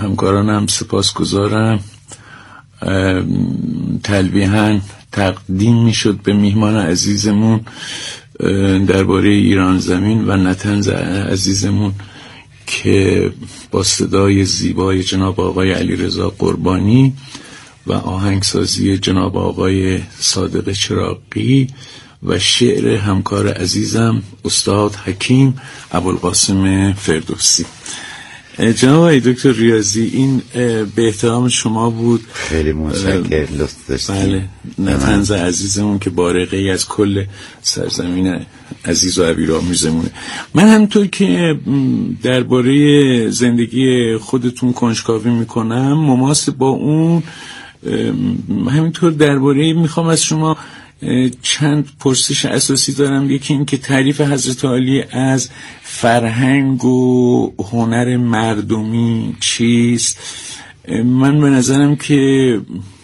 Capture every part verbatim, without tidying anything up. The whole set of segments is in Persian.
همکارانم سپاسگزارم. تلویحاً تقدیم میشد به میهمان عزیزمون درباره ایران زمین و نطنز عزیزمون که با صدای زیبای جناب آقای علیرضا قربانی و آهنگسازی جناب آقای صادق چراغی و شعر همکار عزیزم استاد حکیم ابوالقاسم فردوسی. جناب آقای دکتر ریاضی، این به احترام شما بود. خیلی متشکرم، لطف داشتید. بله، نطنز عزیزمون که بارقه ای از کل سرزمین عزیز و عبیرآمیزمونه. من همونطور که درباره زندگی خودتون کنجکاوی میکنم، مماثل با اون همینطور درباره میخوام از شما چند پرسش اساسی دارم. یکی این که تعریف حضرت عالی از فرهنگ و هنر مردمی چیست؟ من به نظرم که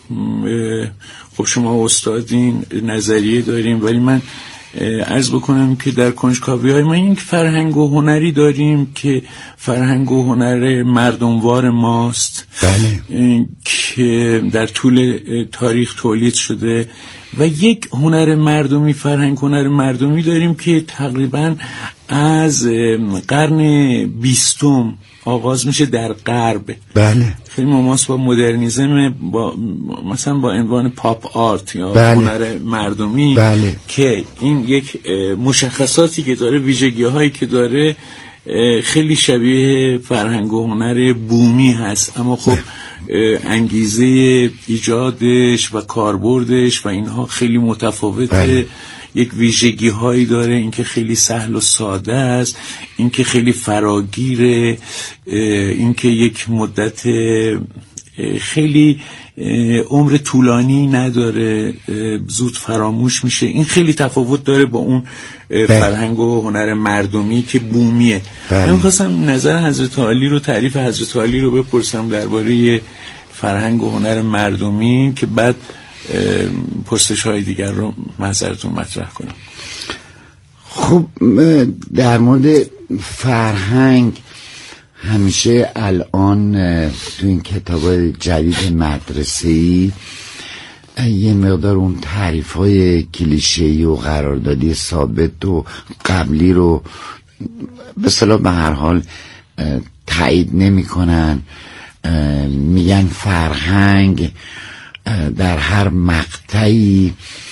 خب شما استادین، نظریه داریم، ولی من عرض بکنم که در کنجکاوی های من این فرهنگ و هنری داریم که فرهنگ و هنر مردموار ماست. بله. که در طول تاریخ تولید شده و یک هنر مردمی، فرهنگ هنر مردمی داریم که تقریبا از قرن بیستم آغاز میشه در غرب. بله. خیلی مماس با مدرنیزم، با مثلا با عنوان پاپ آرت یا بله. هنر مردمی. بله. که این یک مشخصاتی که داره، ویژگی هایی که داره، خیلی شبیه فرهنگ و هنر بومی هست، اما خب انگیزه ایجادش و کاربردش و اینها خیلی متفاوته. بله. یک ویژگی هایی داره، اینکه خیلی سهل و ساده است، اینکه خیلی فراگیره، اینکه یک مدت خیلی عمر طولانی نداره، زود فراموش میشه. این خیلی تفاوت داره با اون فرهنگ و هنر مردمی که بومیه. من می‌خواستم نظر حضرت عالی رو، تعریف حضرت عالی رو بپرسم درباره فرهنگ و هنر مردمی که بعد پرسش های دیگر رو محضرتون مطرح کنم. خب در مورد فرهنگ همیشه الان تو این کتاب‌های جدید مدرسه‌ای یه مقدار اون تعریف‌های کلیشه‌ای و قراردادی ثابت و قبلی رو به اصطلاح به هر حال تایید نمی‌کنن. میگن فرهنگ در هر مقطعی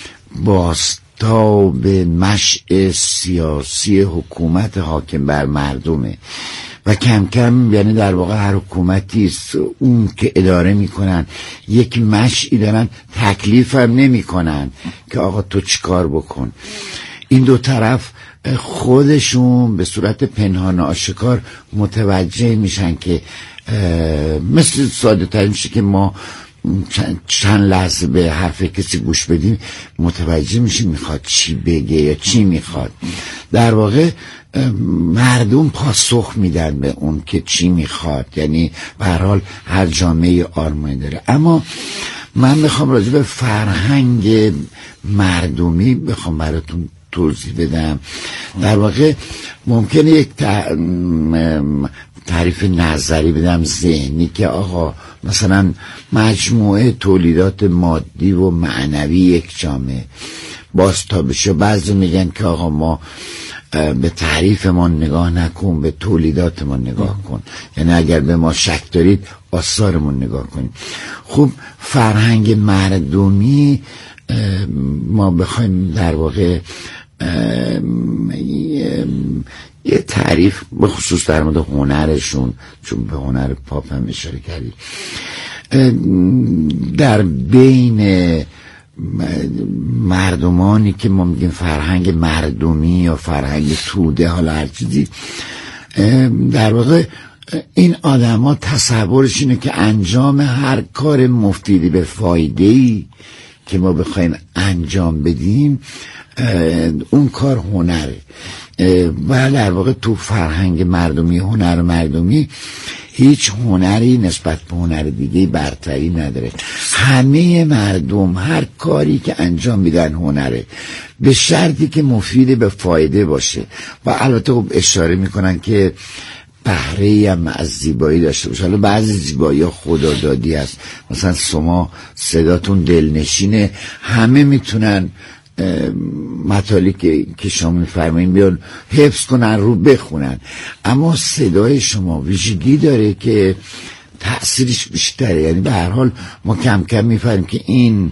بازتاب مشع سیاسی حکومت حاکم بر مردمه و کم کم، یعنی در واقع هر حکومتی اون که اداره میکنن یک مشعی دارن، تکلیف هم نمیکنن که آقا تو چیکار بکن. این دو طرف خودشون به صورت پنهان آشکار متوجه میشن که مثل ساده ترین میشه که ما چند, چند لحظه به حرف کسی گوش بدیم متوجه میشیم میخواد چی بگه یا چی میخواد. در واقع مردم پاسخ میدن به اون که چی میخواد، یعنی به هر حال هر جامعه آرمانی داره. اما من میخوام راجع به فرهنگ مردمی بخوام براتون توضیح بدم. در واقع ممکنه یک تعریف نظری بدم ذهنی که آقا مثلا مجموعه تولیدات مادی و معنوی یک جامعه بازتاب بشه. بعضی میگن که آقا ما به تعریفمان نگاه نکن، به تولیداتمان نگاه کن، یعنی اگر به ما شک دارید آثارمون نگاه کنید. خب فرهنگ مردمی ما بخوایم در واقع یه تعریف به خصوص در مورد هنرشون، چون به هنر پاپ هم اشاره کردید، در بین مردمانی که ما میگیم فرهنگ مردمی یا فرهنگ توده، حالا هر چیزی، در واقع این آدم ها تصورش اینه که انجام هر کار مفیدی به فایده‌ای که ما بخوایم انجام بدیم اون کار هنره. و در واقع تو فرهنگ مردمی، هنر مردمی، هیچ هنری نسبت به هنر دیگه برتری نداره. همه مردم هر کاری که انجام میدن هنره، به شرطی که مفید به فایده باشه. و البته خب اشاره میکنن که بهره‌ای هم از زیبایی داشته باشه. حالا بعضی زیبایی ها خدادادی هست، مثلا شما صداتون دلنشینه، همه میتونن مطالبی که که شما میفرمایید بیان حفظ کنن رو بخونن، اما صدای شما ویژگی داره که تأثیرش بیشتره. یعنی به هر حال ما کم کم میفهمیم که این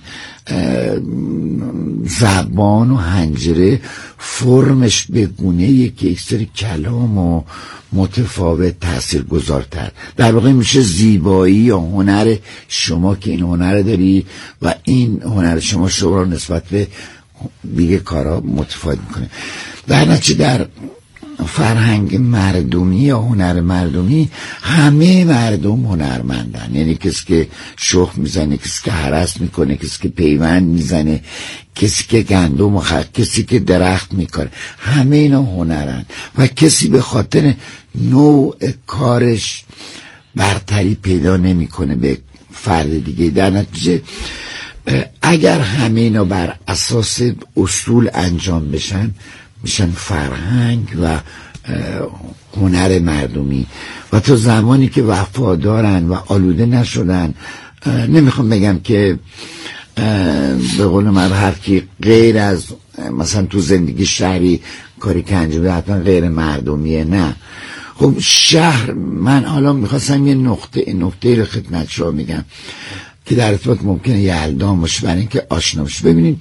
زبان و حنجره فرمش به گونه‌ایه که یک سری کلام و متفاوت تأثیر گذارتر. در واقع میشه زیبایی یا هنر شما که این هنر داری و این هنر شما شما رو نسبت به دیگه کارا متفاوت میکنه. در نتیجه در فرهنگ مردمی یا هنر مردمی همه مردم هنرمندن. یعنی کسی که شخم میزنه، کسی که هرس میکنه، کسی که پیوند میزنه، کسی که گندم خرد، کسی که درخت میکنه، همه اینا هنرن و کسی به خاطر نوع کارش برتری پیدا نمیکنه به فرد دیگه. در نتیجه اگر همه اینا بر اساس اصول انجام بشن میشن فرهنگ و هنر مردمی و تا زمانی که وفادارن و آلوده نشدن، نمیخوام بگم که به قول من هر کی غیر از مثلا تو زندگی شهری کاری که انجام بده حتما غیر مردمیه، نه. خب شهر، من حالا میخواستم یه نقطه نقطه رو خدمت شما میگم که در ارتباط ممکنه یلدا باشه برای اینکه آشنا بشه. ببینید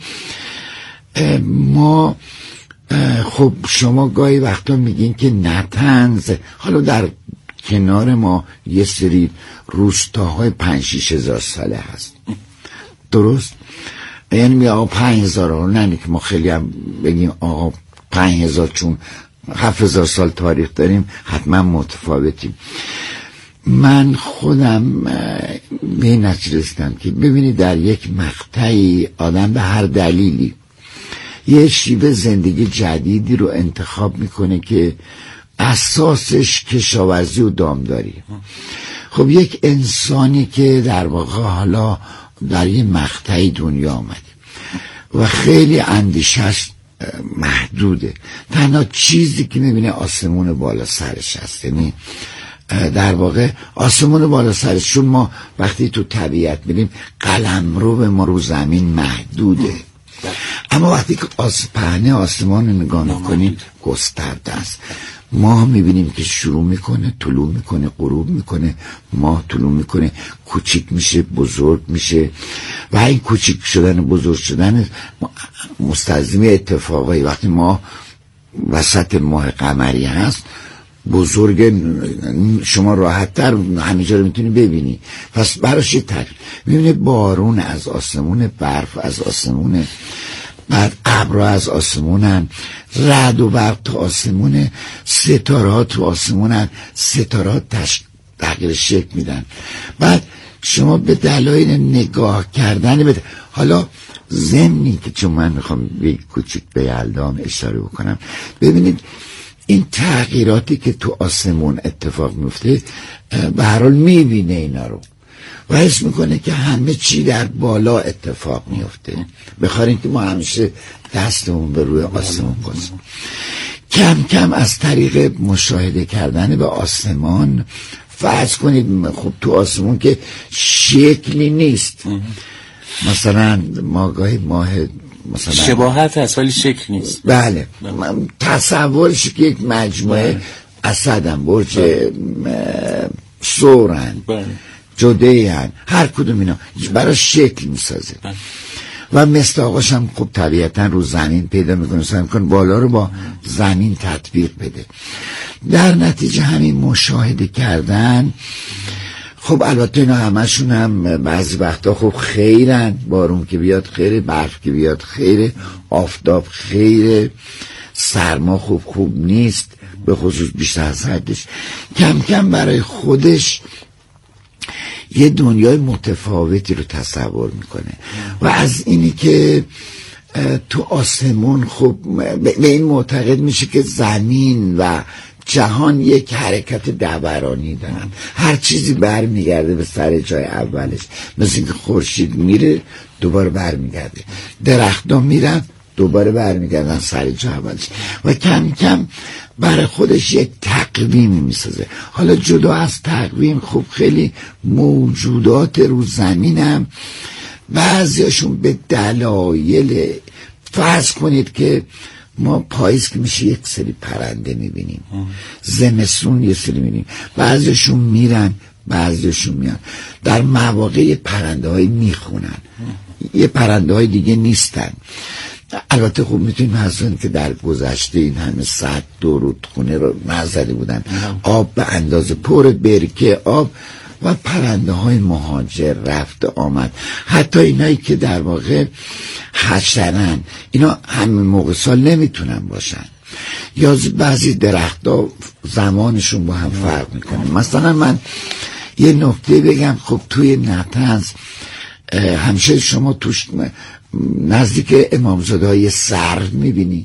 ما خب شما گاهی وقتا میگین که نطنز، حالا در کنار ما یه سری روستاهای پنج شیش هزار ساله هست، درست؟ یعنی می آقا پنج هزار ها، نه که ما خیلی هم بگیم آقا پنج هزار، چون هفت هزار سال تاریخ داریم حتما متفاوتیم. من خودم به این نتیجه رسیدم که ببینید در یک مقطعی آدم به هر دلیلی یه شیوه زندگی جدیدی رو انتخاب میکنه که اساسش کشاورزی و دامداری. خب یک انسانی که در واقع حالا در یه مقطعی دنیا آمده و خیلی اندیشش محدوده، تنها چیزی که میبینه آسمون بالا سرش هست. یعنی در واقع آسمون بالا سرش، چون ما وقتی تو طبیعت میبینیم قلمرو به ما رو زمین محدوده، اما وقتی که آس پهنه آسمان رو نگاه میکنیم گسترده است. ماه میبینیم که شروع میکنه، طلوع میکنه، غروب میکنه، ماه طلوع میکنه، کوچیک میشه، بزرگ میشه و این کوچیک شدن و بزرگ شدن مستلزم اتفاقایی. وقتی ماه وسط ماه قمری هست بزرگ، شما راحت تر همه جا رو میتونی ببینی، پس براش تغییر میبینه. بارون از آسمون، برف از آسمونه، بعد ابرها از آسمونن، رعد و برق تو آسمونه، ستاره تو آسمونن، ستاره تغییر شکل میدن. بعد شما به دلایل نگاه کردن بده. حالا ضمنی که چون من میخوام به کوچیک به یلدام اشاره بکنم، ببینید این تغییراتی که تو آسمون اتفاق میفته به هر حال میبینه اینا رو و حس میکنه که همه چی در بالا اتفاق میفته، بخاطر که ما همیشه دستمون به روی آسمون کنیم. کم کم از طریق مشاهده کردن به آسمان، فرض کنید خب تو آسمون که شکلی نیست، مثلا ما گاهی ماه مثلا شباهت هست ولی شکل نیست. بله, بله. تصورش که یک مجموعه اسدن، برج سورن، بله. جدهن، هر کدوم اینا برای شکل میسازه، بله. و مثل آقاش هم خب طبیعتا رو زمین پیدا میکنه، سعی میکنه بالا رو با زمین تطبیق بده. در نتیجه همین مشاهده کردن، خب البته اینا همشون هم بعضی وقتا خب خیرن، بارون که بیاد خیره، برف که بیاد خیره، آفتاب خیره، سرما خوب خوب نیست، به خصوص بیشتر از حدش. کم کم برای خودش یه دنیای متفاوتی رو تصور میکنه و از اینی که تو آسمون خب به این معتقد میشه که زمین و جهان یک حرکت دورانی دارن، هر چیزی بر میگرده به سر جای اولش، مثل اینکه خورشید میره دوباره بر میگرده، درختان میرن دوباره بر میگردن سر جای اولش و کم کم برای خودش یک تقویمی میسازه. حالا جدا از تقویم، خب خیلی موجودات رو زمینم بعضیاشون به دلایل، فرض کنید که ما پاییز که میشه یک سری پرنده میبینیم، زمستون یه سری میبینیم، بعضیشون میرن بعضیشون میان. در مواقع پرنده های میخونن، یه پرنده های دیگه نیستن. البته خب میتونیم حسن که در گذشته این همه ساعت دو رودخونه رو نزده بودن، آب به اندازه پر برکه آب و پرنده های مهاجر رفته آمد، حتی اینایی که در واقع حشرن اینا همه موقع سال نمیتونن باشن، یا بعضی درخت ها زمانشون با هم فرق میکنه. مثلا من یه نکته بگم، خب توی نطنز همیشه شما توش نزدیک امامزاده های سر میبینی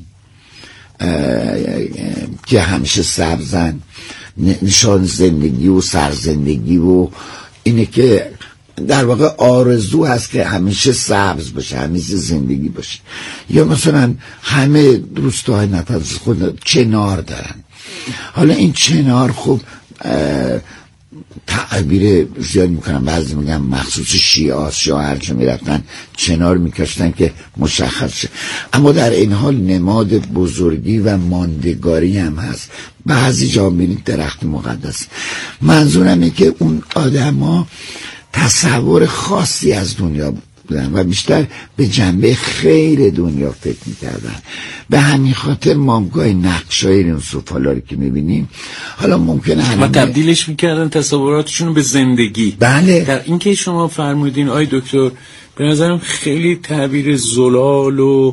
که همیشه سبزن، نشان زندگی و سرزندگی و اینه که در واقع آرزو هست که همیشه سبز باشه، همیشه زندگی باشه. یا مثلا همه روستاهای نطنز خود چنار دارن. حالا این چنار خب تعبیر زیاد میکنن، بعضی میگن مخصوص شیعه شیعه هرچه میرفتن چنار میکشتن که مشخص شه، اما در این حال نماد بزرگی و ماندگاری هم هست. بعضی جا میبینید درخت مقدس. منظورم اینه که اون آدم ها تصور خاصی از دنیا بودن و بیشتر به جنبه خیر دنیا فکر میکردن. به همین خاطر ما گاهی نقشای این سفالاری که میبینیم حالا ممکنه و تبدیلش میکردن تصوراتشون به زندگی. بله. در این که شما فرمودین آی دکتر، به نظرم خیلی تعبیر زلال و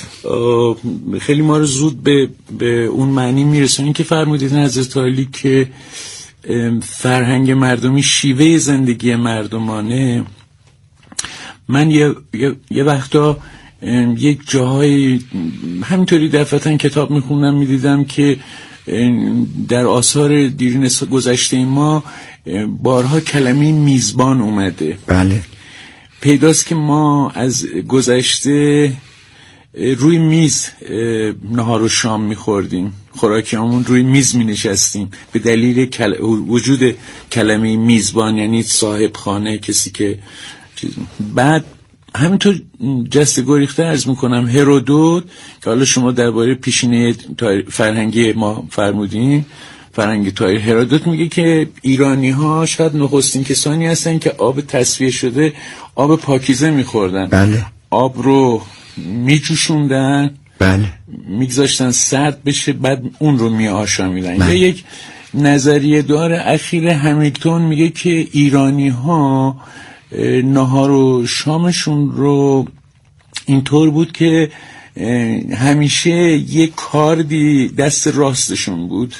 خیلی ما رو زود به, به اون معنی میرسون. این که فرمودین حضرت عالی که فرهنگ مردمی شیوه زندگی مردمانه، من یه, یه, یه وقتا یک جاهای همینطوری دفعتاً کتاب میخوندم میدیدم که در آثار دیرین گذشته ما بارها کلمه میزبان اومده. بله. پیداست که ما از گذشته روی میز نهار و شام میخوردیم، خوراکیامون روی میز می نشستیم به دلیل کل... وجود کلمه میزبان، یعنی صاحب خانه، کسی که چیز. بعد همینطور جسته گریخته عرض میکنم هرودوت که حالا شما درباره پیشینه فرهنگی ما فرمودین، فرهنگ تاریخ، هرودوت میگه که ایرانی ها شاید نخستین کسانی هستن که آب تصفیه شده، آب پاکیزه میخوردن. بله. آب رو میجوشوندن، بله، میگذاشتن سرد بشه، بعد اون رو میآشامیدن. بله. یا یک نظریه دار اخیر همیلتون میگه که ایرانی ها نهار و شامشون رو اینطور بود که همیشه یک کاردی دست راستشون بود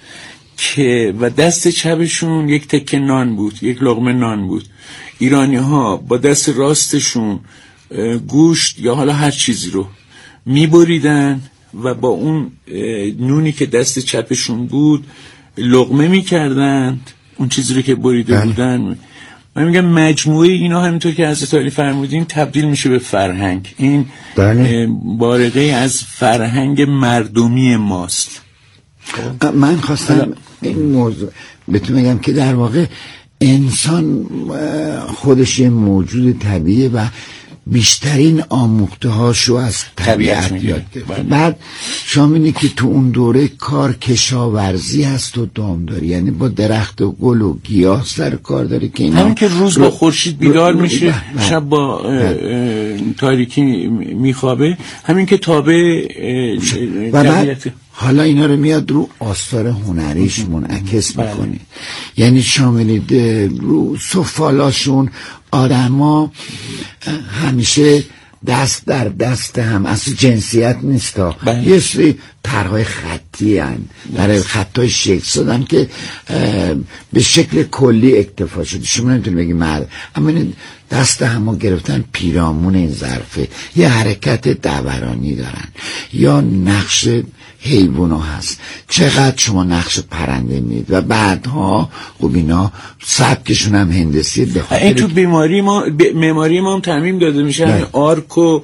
که و دست چپشون یک تکه نان بود، یک لقمه نان بود. ایرانی ها با دست راستشون گوشت یا حالا هر چیزی رو میبریدن و با اون نونی که دست چپشون بود لقمه میکردن اون چیزی رو که بریده بله. بودن. من میگم مجموعه اینا همینطور که حضرت علی فرمودین تبدیل میشه به فرهنگ. این بله. بارقه از فرهنگ مردمی ماست. من خواستم این موضوع بهتون میگم که در واقع انسان خودش یه موجود طبیعیه و بیشترین آموخته هاشو از طبیعت یاد گرفته. بعد شما می‌بینید که تو اون دوره کار کشاورزی هست و دامداری، یعنی با درخت و گل و گیاه سر کار داره که اینا همین که روز با خورشید بیدار میشه، شب با تاریکی میخوابه، همین که تابع و بعد حالا اینا رو میاد رو آثار هنریش منعکس میکنه. یعنی شاملید رو سفالاشون آدما همیشه دست در دست هم، اصلا جنسیت نیستا، یه سری طرحهای خطی هن برای خطای شکل شدن که به شکل کلی اکتفا شده. شما نمیتونی بگی مرد، اما دست همو گرفتن پیرامون این ظرفه، یه حرکت دورانی دارن یا نقش حیوونا هست. چقدر شما نقش پرنده میدید و بعدها خب اینا سبکشون هم هندسی. این تو بیماری ما ب... معماری ما هم تعمیم داده میشه، همین آرک و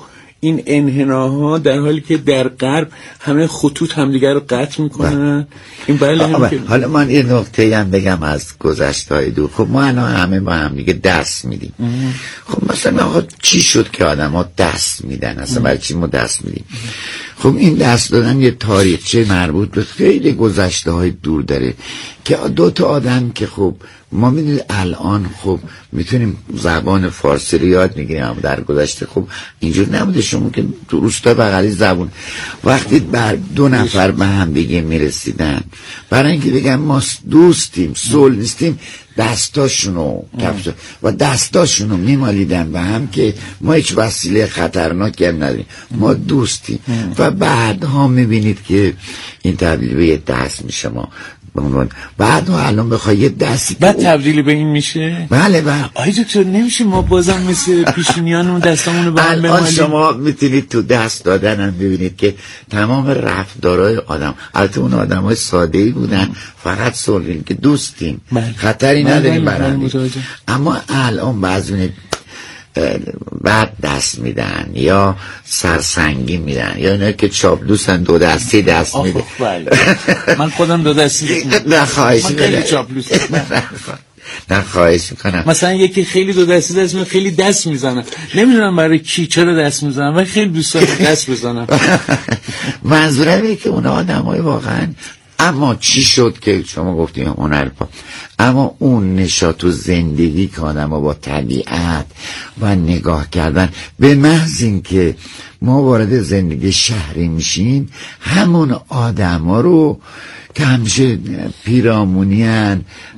این انحناها در حالی که در غرب همه خطوط همدیگر رو قطع میکنن. این بله هم که... حالا من یه نکته هم بگم از گذشته‌های دور. خب ما الان همه با هم دیگه دست میدیم. خب مثلا آقا چی شد که آدم ها دست میدن؟ اصلا برای چی ما دست میدیم؟ خب این دست دادن یه تاریخچه مربوط به خیلی گذشته‌های دور داره که دو تا آدم که خب ما میدونید الان خب میتونیم زبان فارسی رو یاد میگیریم، اما در گذشته خب اینجور نبوده. شما که تو روستا بغلی زبون وقتی بر دو نفر به هم دیگه میرسیدن برای اینکه بگن ما دوستیم صلح نیستیم، دستاشونو کفش و دستاشونو میمالیدن به هم که ما هیچ وسیله خطرناکی هم نداریم، ما دوستیم. و بعدها میبینید که این تبدیل به یه دست میشه. ما بعد و الان بخواه یه دستی بعد تبدیل به این میشه. بله بله. آی دکتر نمیشه ما بازم مثل پیشونیانمون دستامونو به هم الان شما میتونید تو دست دادن هم ببینید که تمام رفتارهای آدم، البته اون آدم های ساده ای بودن، فقط صلحی که دوستیم بله. خطری بله نداریم بله برای بله اما الان بعضی بعد دست میدن یا سرسنگی میدن یا اینا که چاپلوسن دو دستی دست میده. بله. من خودم دو دستی نه خواهش من خیلی چاپلوسم. نه خواهش میکنم. مثلا یکی خیلی دو دستی دست میزنه، خیلی دست میزنه، نمیدونم برای کی چرا دست میزنه، من خیلی دوست دارم دست بزنم. منظورم اینه که اونا آدمای واقعا، اما چی شد که شما گفتیم هنر پاپ، اما اون نشاط و زندگی که آدم ها با طبیعت و نگاه کردن، به محض این که ما وارد زندگی شهری میشیم همون آدم ها رو که همیشه پیرامونی هن،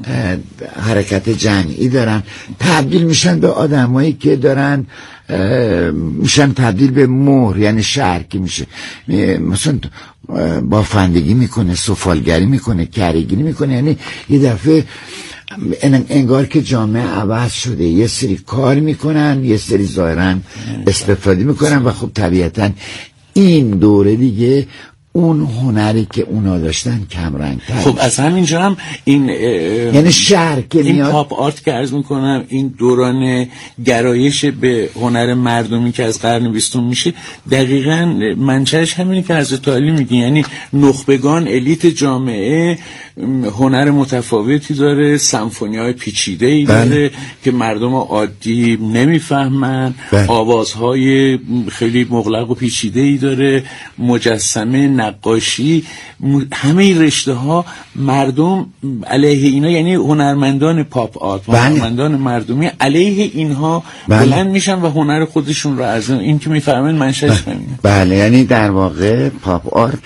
حرکت جمعی دارن، تبدیل میشن به آدم هایی که دارن میشن تبدیل به مهر، یعنی شهرکی میشه. مثلا بافندگی میکنه، سفالگری میکنه، کریگیری میکنه، یعنی یه دفعه انگار که جامعه عوض شده، یه سری کار میکنن، یه سری ظاهرا استفاده میکنن و خب طبیعتا این دوره دیگه اون هنری که اونا داشتن کم رنگ تر. خب از همینجا هم این یعنی شهر که این میاد پاپ آرت که عرض میکنم، این دوران گرایش به هنر مردمی که از قرن بیستم میشه، دقیقاً منشأش همینه که حضرت علی میگه، یعنی نخبگان، الیت جامعه هنر متفاوتی داره، سمفونی‌های پیچیده‌ای داره بله. که مردم عادی نمیفهمن، بله. آوازهای خیلی مغلق و پیچیده‌ای داره، مجسمه، نقاشی، همه این رشته ها مردم علیه اینا، یعنی هنرمندان پاپ آرت، بله. هنرمندان مردمی علیه اینها بله. بلند میشن و هنر خودشون رو از این که میفهمن منشأش همینه. بله، یعنی در واقع پاپ آرت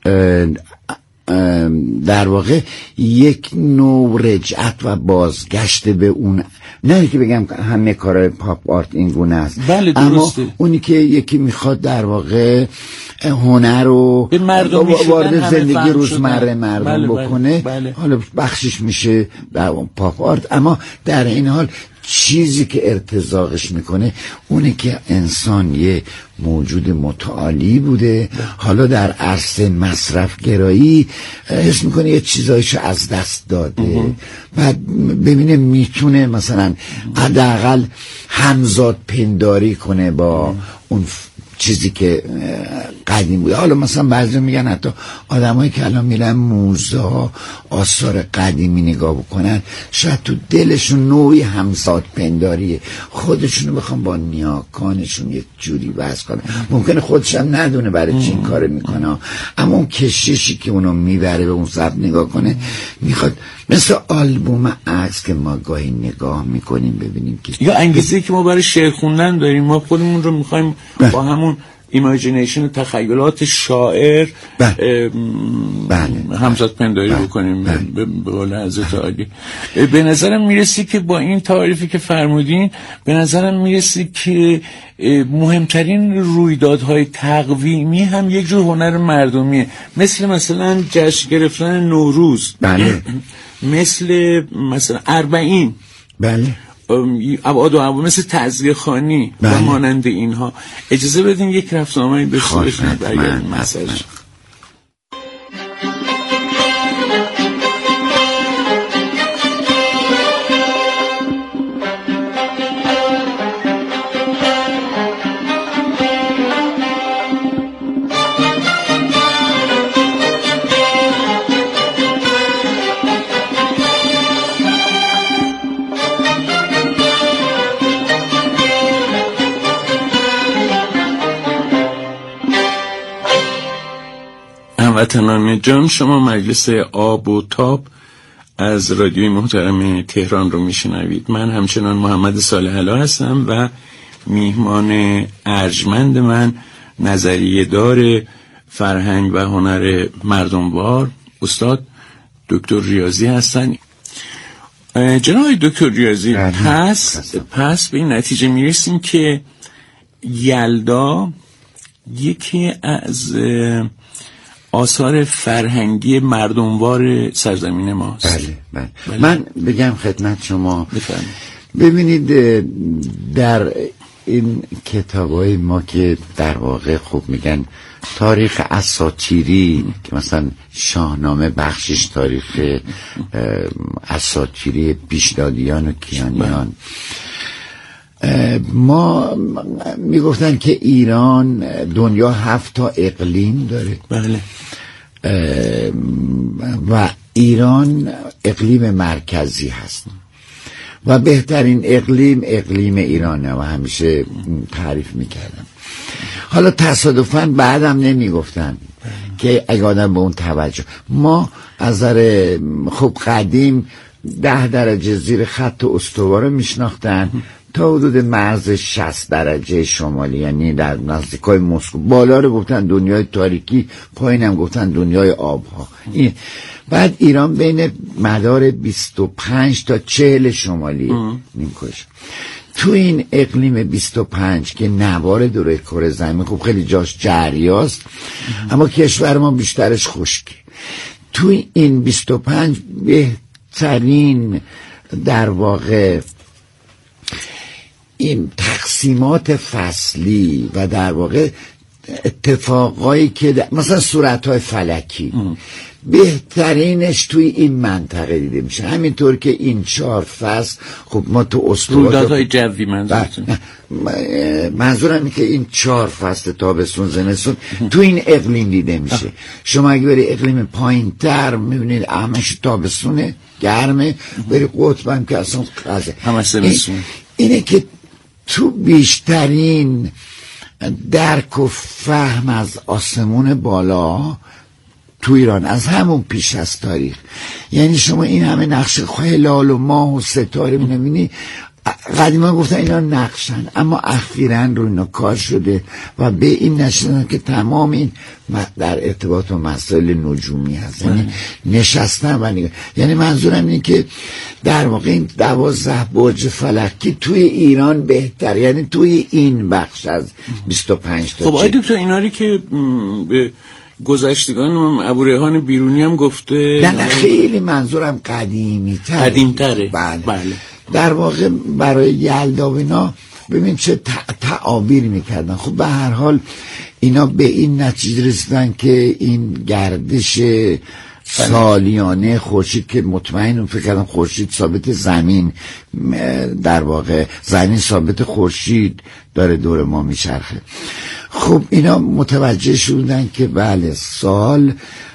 در واقع یک نوع رجعت و بازگشت به اون، نه که بگم همه کارهای پاپ آرت این گونه است، بله درسته. اما اونی که یکی میخواد در واقع هنر رو وارد زندگی روزمره مردم بله بکنه بله بله. حالا بخشش میشه در پاپ آرت، اما در این حال چیزی که ارتزاقش میکنه اونه که انسان یه موجود متعالی بوده، حالا در عرصه مصرف گرایی حس میکنه یه چیزایشو از دست داده، بعد ببینه میتونه مثلا حداقل همزاد پنداری کنه با اون چیزی که قدیم بوده. حالا مثلا بعضی میگن حتی آدمایی که الان میرن موزه ها آثار قدیمی نگاه بکنن، شاید تو دلشون نوعی همزاد پنداریه، خودشونو بخوام با نیاکانشون یک جوری وصل کنن. ممکنه خودش هم ندونه برای چی این کارو میکنه، اما اون کششی که اونو میبره به اون ضبط نگاه کنه، میخواد مثل آلبوم عکس که ما گاهی نگاه میکنیم ببینیم که یا انگیزه که ما برای شعر خوندن داریم، ما خودمون رو میخوایم با همون ایمیجینیشن و تخیلات شاعر بله. بله. همزاد پنداری بله. بکنیم بله. به قول حضرت علی. به نظرم میرسی که با این تعریفی که فرمودین، به نظرم میرسی که مهمترین رویدادهای تقویمی هم یک جور هنر مردمیه، مثل مثلا جشن گرفتن نوروز بله. مثل مثلا اربعین بله، ابعاد و ابعاد، مثل تعزیه خوانی و مانند اینها. اجازه بدین یک رفتنامه‌ای بخونیم برگردیم مسئله. هموطنان جان، شما مجلس آب و تاب از رادیوی محترم تهران رو میشنوید. من همچنان محمد صالح علا هستم و میهمان ارجمند من، نظریه دار فرهنگ و هنر مردموار، استاد دکتر ریاضی هستن. جناب دکتر ریاضی، پس پس به این نتیجه میرسیم که یلدا یکی از آثار فرهنگی مردموار سرزمین ماست. بله بله, بله. من بگم خدمت شما، بفرمایید. ببینید در این کتابای ما که در واقع خوب میگن تاریخ اساطیری، که مثلا شاهنامه بخشش تاریخ اساطیری پیشدادیان و کیانیان، ما میگفتن که ایران دنیا هفت تا اقلیم داره. بله. و ایران اقلیم مرکزی هست و بهترین اقلیم اقلیم ایرانه و همیشه تعریف میکردن. حالا تصادفاً بعدم نمیگفتن که اگه آدم به اون توجه، ما از نظر خوب قدیم ده درجه زیر خط استوا رو میشناختن تا حدود مرز شصت درجه شمالی، یعنی در نزدیکای مسکو. بالا رو گفتن دنیای تاریکی، پایینم گفتن دنیای آبها. این بعد ایران بین مدار بیست و پنج تا چهل شمالی نیمکش. تو این اقلیم بیست و پنج که نوار دوره کره زمین، خب خیلی جاش جریاست، اما کشور ما بیشترش خشکی. تو این بیست و پنج بهترین در واقع این تقسیمات فصلی و در واقع اتفاقایی که مثلا صورتهای فلکی ام. بهترینش توی این منطقه دیده میشه. همینطور که این چهار فصل، خب ما تو استوا رویدادهای جوی منظورتون؟ منظورم اینه که این چهار فصل تابستون زمستون تو این اقلیم دیده میشه. اه. شما اگه بری اقلیم پایین تر میبینید همش تابستونه گرمه، بری قطب هم که اصلا خزه همش زمستون. اینه که تو بیشترین درک و فهم از آسمون بالا تو ایران از همون پیش از تاریخ، یعنی شما این همه نقش هلال و ماه و ستاره می‌بینی. قدیما گفتن اینا نقشن، اما اخیراً رو اینا کار شده و به این نشدن که تمام این در ارتباط با مسائل نجومی هست، یعنی نشستن و نگاه. یعنی منظورم اینه که در واقع این دوازده برج فلکی توی ایران بهتر، یعنی توی این بخش از بیست و پنج تا. خب آقای دکتر، ایناری که به گذشتگان ابوریحان بیرونی هم گفته، نه خیلی منظورم قدیمی تره. قدیم تره. بله. بله. در واقع برای یلدا و اینا ببین چه تعابیر میکردن. خب به هر حال اینا به این نتیجه رسیدن که این گردش سالیانه خورشید که مطمئنم فکر کردم خورشید ثابت زمین، در واقع زمین ثابت خورشید داره دور ما میچرخه. خب اینا متوجه شدن که بله سال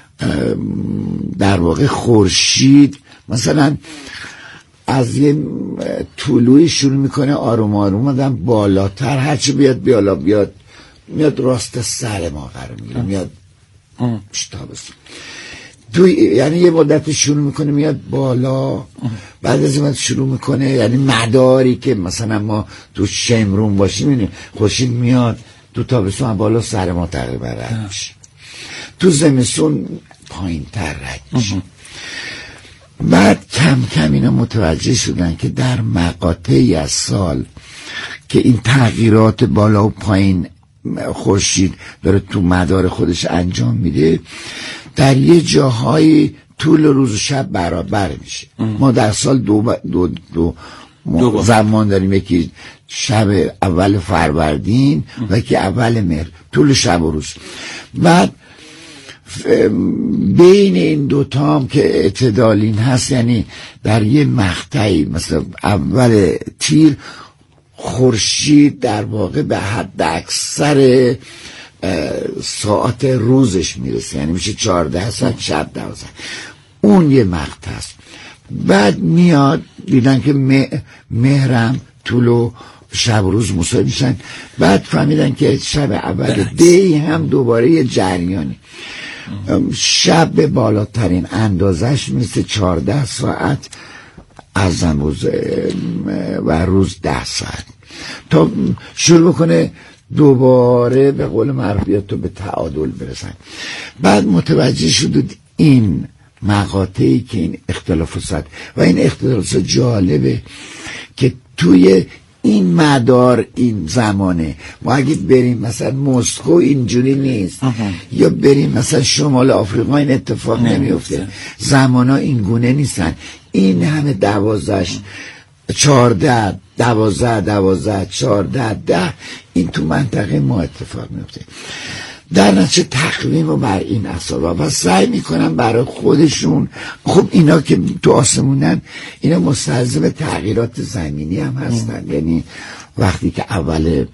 در واقع خورشید مثلا از یه طلوعی شروع میکنه آروم آروم آدم بالاتر، هرچی بیاد بیالا بیاد میاد راست سر ما قرار میگیره، میاد تابستون تو، یعنی یه مدت شروع میکنه میاد بالا، بعد از این شروع میکنه، یعنی مداری که مثلا ما تو شمرون باشیم اینه خورشید میاد تو تابستون بالا سر ما تقریبا رد میشه، تو زمستون پایین تر رد میشه. بعد کم کم اینا متوجه شدن که در مقاطعی از سال که این تغییرات بالا و پایین خورشید داره تو مدار خودش انجام میده، در یه جاهای طول روز و شب برابر میشه. ما در سال دو, دو, دو, دو زمان داریم، یکی شب اول فروردین و یکی اول مهر، طول شب و روز. بعد بین این دوتا هم که اعتدالین هست، یعنی در یه مقطعی مثلا اول تیر خورشید در واقع به حد اکثر ساعت روزش میرسه، یعنی میشه چهارده ساعت شب دوازده، اون یه مقطع است. بعد میاد دیدن که مهرم طول و شب و روز مساوی میشن، بعد فهمیدن که شب اول دی هم دوباره یه جریانی. شب بالاترین اندازش مثل چهارده ساعت از روز و روز ده ساعت تا شروع بکنه دوباره به قول معروفیت تو به تعادل برسن. بعد متوجه شدید این مقاطعی که این اختلافات و این اختلافات جالبه که توی این مدار این زمانه ما اگه بریم مثلا مسکو اینجوری نیست آها. یا بریم مثلا شمال آفریقا این اتفاق نمیفته، زمانا این گونه نیستن. این همه دوازش چارده دوازده دوازده چارده ده این تو منطقه ما اتفاق میفته. در نتیجه تقویم رو بر این اساس و سعی میکنن برای خودشون، خب اینا که تو آسمونن اینا مستلزم تغییرات زمینی هم هستن، یعنی وقتی که اول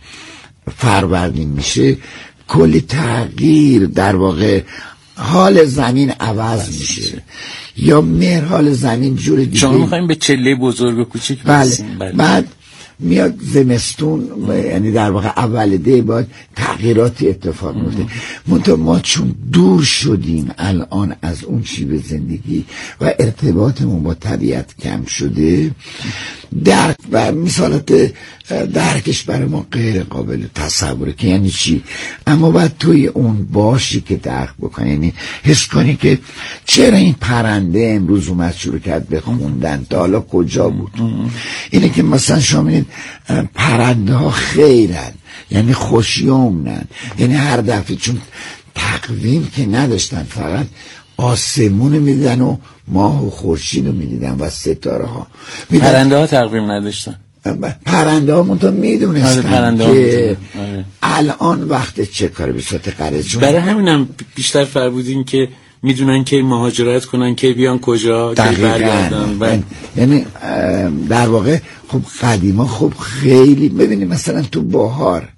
فروردین میشه کلی تغییر در واقع حال زمین عوض میشه یا مهر حال زمین جور دیگه. شما میخوایم به چله بزرگ و کوچیک برسیم. بله. بعد میاد زمستون، یعنی در واقع اول دی باید تغییراتی اتفاق میفته. منتها ما چون دور شدیم الان از اون شیوه زندگی و ارتباطمون با طبیعت کم شده، درک و مثالات درکش برای ما غیر قابل تصوره که یعنی چی. اما باید توی اون باشی که درک بکنی، یعنی حس کنی که چرا این پرنده امروز اومد شروع کرد به خوندن، تا حالا کجا بود. اینه که مثلا شما می‌بینید پرنده ها خیرن، یعنی خوشیومنن، یعنی هر دفعه چون تقویم که نداشتن فقط آسمون میدیدن و ماه و خورشید رو میدیدن و ستاره ها. پرنده ها تقویم نداشتن، پرنده ها منطقه میدونستن که الان وقت چه کار به صورت قرض. برای همینم بیشتر فرمودین که میدونن که مهاجرت کنن، که بیان کجا، که برگردن. یعنی در واقع خب قدیما خب خیلی ببینید مثلا تو بهار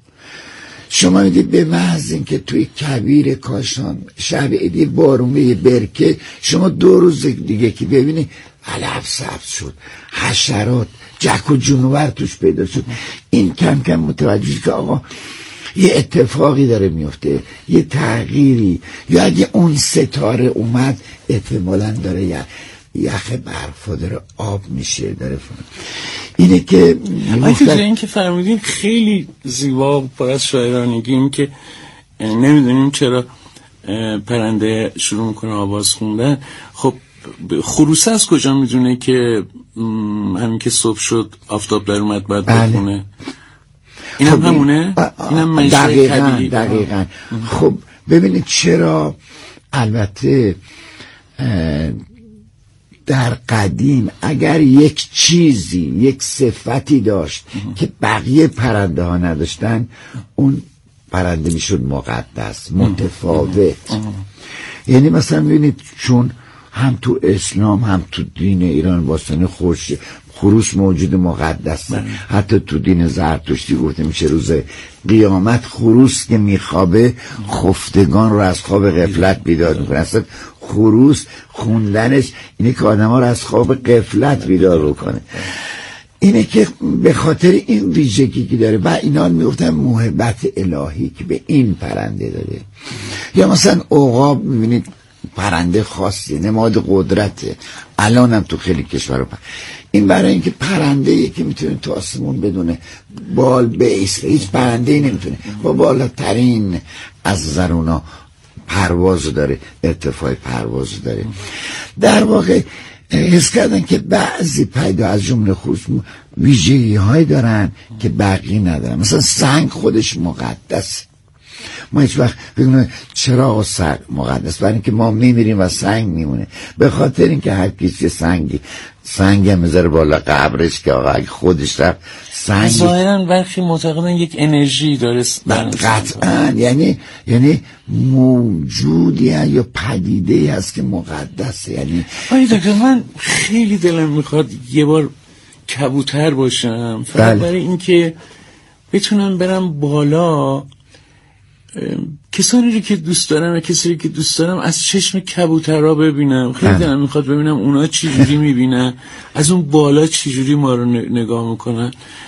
شما میدید به محض این که توی کویر کاشان شب عیدی بارون به برکه، شما دو روز دیگه که ببینی علف سبز شد، حشرات جک و جونور توش پیدا شد. این کم کم متوجه که آقا یه اتفاقی داره میفته، یه تغییری، یا اگه اون ستاره اومد احتمالاً داره یه یخ برفا داره آب میشه داره فهم. اینه که مختلف... این که فرمودین خیلی زیبا پر از شاعرانگی. این که نمیدونیم چرا پرنده شروع میکنه آواز خوندن. خب خروسه از کجا میدونه که همین که صبح شد آفتاب در اومد باید بخونه؟ این هم همونه؟ این هم منشأ طبیعی. دقیقاً. خب ببینید چرا البته در قدیم اگر یک چیزی یک صفتی داشت که بقیه پرنده ها نداشتن، اون پرنده میشد مقدس، متفاوت. یعنی مثلا ببینید چون هم تو اسلام هم تو دین ایران باستانی خوش خروس موجود مقدس، حتی تو دین زرتشتی گفته میشه روز قیامت خروس که میخوابه خفتگان رو از خواب غفلت بیدار میکنه. اصلا خروس خوندنش اینه که آدم ها رو از خواب غفلت بیدار بکنه. اینه که به خاطر این ویژگی که داره و اینا میگفتن محبت الهی که به این پرنده داره. یا مثلا عقاب میبینید پرنده خاصی، نماد قدرته. الان هم تو خیلی کشورها این برای اینکه پرنده یکی میتونه تو آسمون بدونه بال بیسته، هیچ پرنده ای نمیتونه با بالاترین از زرونا پرواز داره، ارتفاع پرواز داره. در واقع حس کردن که بعضی پیدا از جمله خصوص ویژگی های دارن که بقیه ندارن. مثلا سنگ خودش مقدسه. ما هیچ وقت بگیم چرا آقا سنگ مقدس؟ برای اینکه ما میمیریم و سنگ میمونه. به خاطر اینکه هر کسی سنگی سنگ هم میذاره بالا قبرش که آقا اگه خودش رفت سنگ ظاهرا برخی معتقدن یک انرژی داره قطعا، یعنی یعنی موجودی یا پدیده هست که مقدسه. یعنی آی دکتر من خیلی دلم میخواد یه بار کبوتر باشم، فقط برای اینکه بتونم برم بالا کسانی رو که دوست دارم و کسانی که دوست دارم از چشم کبوترها ببینم. خیلی دلم میخواد ببینم اونا چی جوری میبینن، از اون بالا چی جوری ما رو نگاه میکنن.